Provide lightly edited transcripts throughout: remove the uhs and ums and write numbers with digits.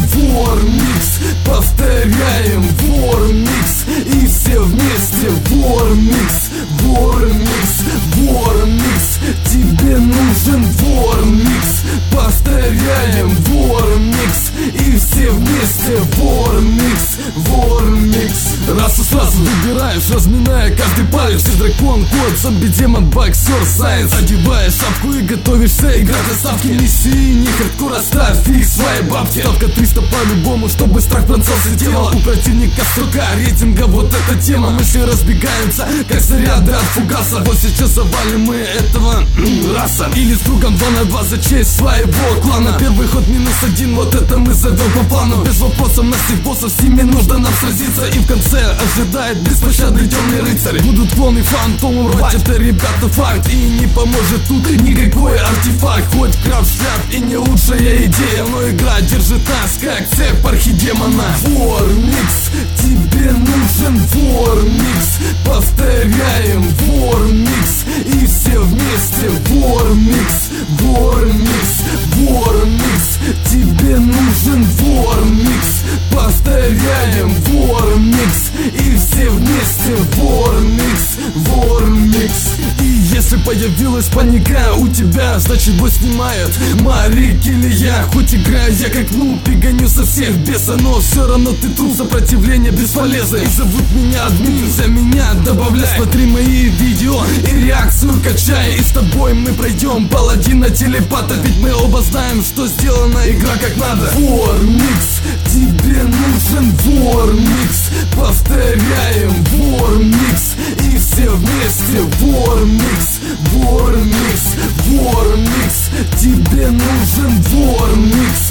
Вормикс, повторяем, Вормикс, и все вместе, Вормикс, Вормикс, Вормикс, тебе нужен Вормикс, повторяем, Вормикс, и все вместе, Вормикс, Вормикс. Раз и сразу выбираешь, разминая каждый палец. Ты дракон, кот, зомби, демон, боксер, сайенс. Одеваешь шапку и готовишься играть на ставки. Миссии не хардкор, ставь фиг своей бабки. Ставка 300 по-любому, чтобы страх пронцался тело. У противника столько рейтинга, вот эта тема. Мысли разбегаются, как заряды от фугаса. Вот сейчас завалим мы этого раса. Или с другом 2 на 2 за честь своего клана. Первый ход -1, вот это мы зовем по плану. Без вопросов на всех боссов, с ними нужно нам сразиться. И в конце ожидает беспощадный темный рыцарь. Будут клоны фантом рвать, это, ребята, факт. И не поможет тут никакой артефакт. Хоть крафт шляп и не лучшая идея, но игра держит нас, как цепь архидемона. Вормикс, тебе нужен Вормикс, повторяем, Вормикс, и все вместе, Вормикс, Вормикс, Вормикс, тебе нужен Вормикс, повторяем, Вормикс, и все вместе, Вормикс, Вормикс. И если появилась паника у тебя, значит бой снимает Марик или я. Хоть играю я как нуб и гоню со всех беса, но все равно ты труп, сопротивление бесполезно. И зовут меня админ, за меня добавляй. Смотри мои видео и реакцию качай, и с тобой мы пройдем паладина телепата. Ведь мы оба знаем, что сделана игра как надо. Вормикс, тебе нужен Вормикс, повторяем, Вормикс, и все вместе, Вормикс, Вормикс, Вормикс, тебе нужен Вормикс,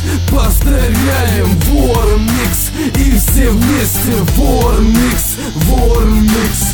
повторяем, Вормикс, и все вместе, Вормикс, Вормикс.